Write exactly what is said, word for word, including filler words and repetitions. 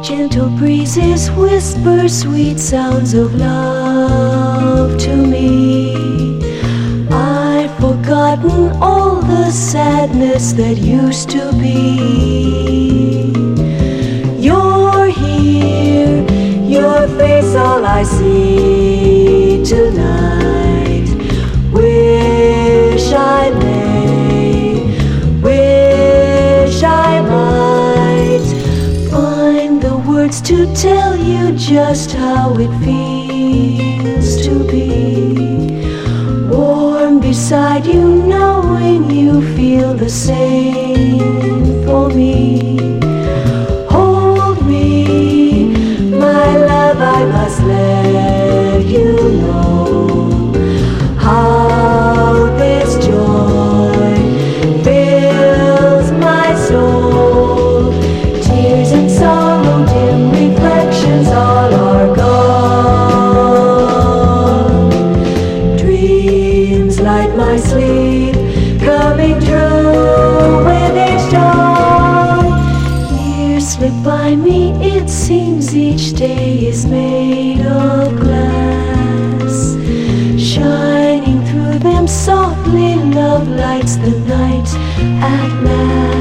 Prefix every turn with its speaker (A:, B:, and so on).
A: Gentle breezes whisper sweet sounds of love to me. I've forgotten all the sadness that used to be. You're here, your face all I see tonight. Wish I may, wish I might find the words to tell you just how it feels to be warm beside you, knowing you feel the same for me. Hold me, my love, I must let you know how this joy fills my soul. Tears and sorrow, dim reflections, all are gone. Dreams like my sleep, coming true with each dawn. Years slip by me, it seems each day is made of glass. Shining through them softly, love lights the night at last.